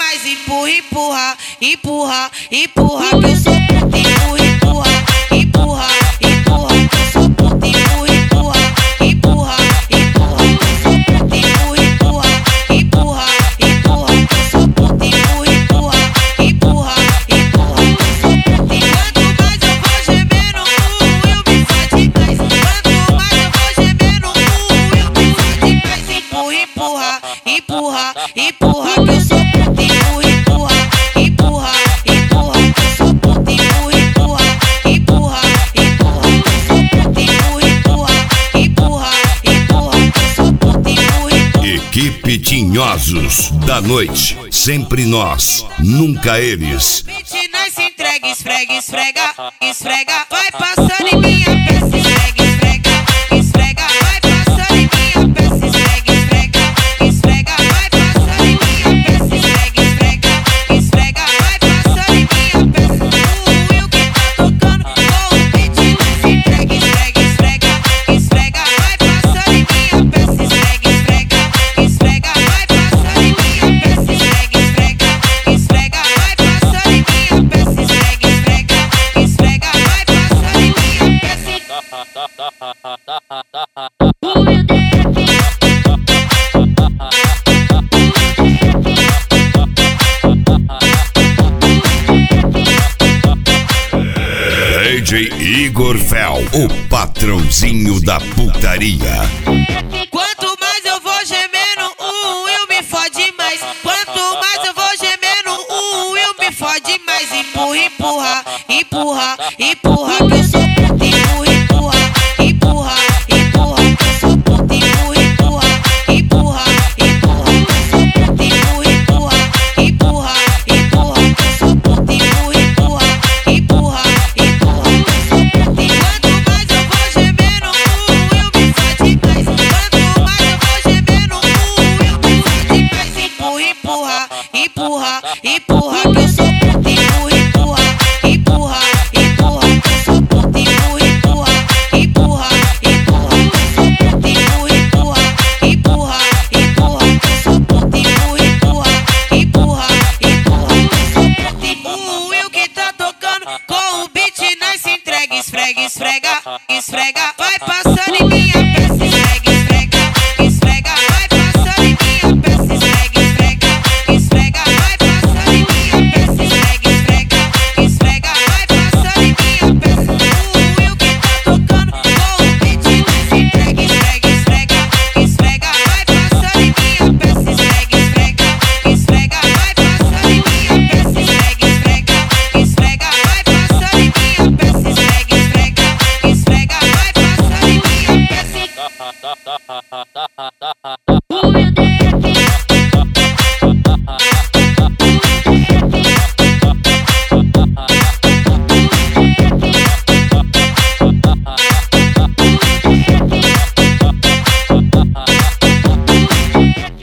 mais, empurra, empurra, empurra, empurra, que eu sou puta, empurra, empurra, empurra, empurra, que eu sou puta, empurra, empurra, empurra, empurra, que eu sou puta, empurra, empurra, empurra, empurra, que eu sou puta, empurra, empurra, empurra, empurra, que eu sou puta. Quanto mais eu vou gemendo, eu me fode mais. Quanto mais eu vou gemendo, eu me fode mais. Empurra, empurra, empurra, empurra, que eu sou puta, empurra, empurra, empurra, empurra, que eu sou puta, empurra, empurra, empurra, empurra, que eu sou puta, empurra, empurra, empurra, empurra, que eu sou puta, empurra, empurra. Equipe Tinhosos da Noite, sempre nós, nunca eles. Nós se entrega, esfrega, esfrega, esfrega, vai passando em minha peça, esfrega, esfrega, esfrega, vai passando em minha peça, esfrega, esfrega, esfrega, vai passando em minha peça, esfrega, esfrega, esfrega, vai passando em minha peça. O Will que tá tocando com o beat, nós se entrega, esfrega, esfrega, esfrega, vai passando em minha peça, esfrega, esfrega, esfrega, vai passando em minha peça, esfrega, esfrega, esfrega, vai passando em minha peça, esfrega, esfrega, esfrega, vai passando em minha DJ Igor Fel, o patrãozinho da putaria. Quanto mais eu vou gemendo, eu me fode mais. Quanto mais eu vou gemendo, eu me fode mais. Empurra, empurra, empurra, empurra, que eu sou puta, empurra, empurra, empurra, empurra, que eu sou puta, empurra, empurra, empurra, empurra, que eu sou puta, empurra, empurra, empurra, empurra, que eu sou puta, empurra, empurra, empurra, empurra, que eu sou puta. Quanto mais eu vou gemendo, eu me fode mais. Quanto mais eu vou gemendo, eu me fode mais. Empurra, empurra, empurra, empurra, que eu sou puta, empurra, empurra, empurra, empurra, que eu sou puta, empurra, empurra, empurra, empurra, que eu sou puta, empurra, empurra, empurra, empurra, que eu sou puta, empurra, empurra, empurra, empurra, que eu sou puta. O Will que tá tocando com o beat, nós se entrega, esfrega, esfrega, esfrega, vai passando em minha peça, esfrega, esfrega, esfrega, vai passando em minha peça, esfrega, esfrega, esfrega, vai passando em minha peça, esfrega, esfrega, esfrega, vai passando em minha peça. O Will que tá tocando com o beat, nós se entrega, esfrega, esfrega, esfrega, vai passando em minha peça, esfrega, esfrega, esfrega, vai passando em minha peça, esfrega, esfrega, esfrega, vai passando em minha peça, esfrega, esfrega, esfrega, vai passando em minha peça.